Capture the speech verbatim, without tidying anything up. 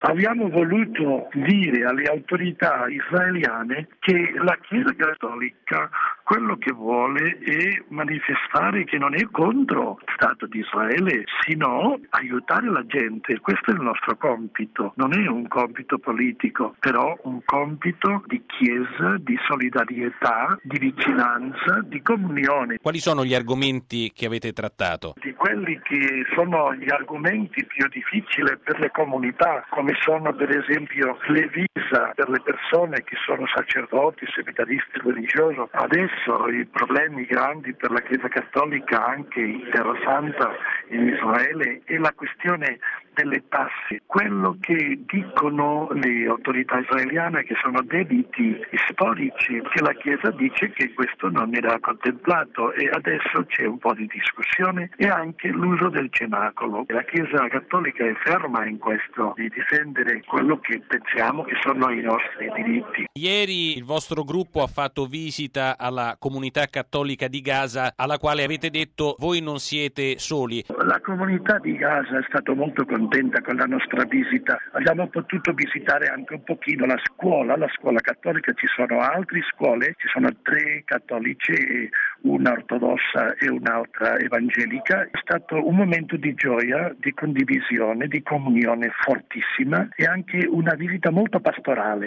Abbiamo voluto dire alle autorità israeliane che la Chiesa Cattolica quello che vuole è manifestare che non è contro lo Stato di Israele, sino aiutare la gente. Questo è il nostro compito, non è un compito politico, però un compito di Chiesa, di solidarietà, di vicinanza, di comunione. Quali sono gli argomenti che avete trattato? Di quelli che sono gli argomenti più difficili per le comunità, come sono per esempio le visa per le persone che sono sacerdoti, seminaristi religiosi. Adesso i problemi grandi per la Chiesa Cattolica anche in Terra Santa in Israele è la questione delle tasse. Quello che dicono le autorità israeliane che sono debiti storici, che la Chiesa dice che questo non era contemplato e adesso c'è un po' di discussione, e anche l'uso del cenacolo. La Chiesa Cattolica è ferma in questo, di difendere quello che pensiamo che sono i nostri diritti. Ieri il vostro gruppo ha fatto visita alla comunità cattolica di Gaza, alla quale avete detto voi non siete soli. La comunità di Gaza è stata molto contenta con la nostra visita. Abbiamo potuto visitare anche un pochino la scuola, la scuola cattolica. Ci sono altre scuole, ci sono tre cattoliche, una ortodossa e un'altra evangelica. È stato un momento di gioia, di condivisione, di comunione fortissima e anche una visita molto pastorale.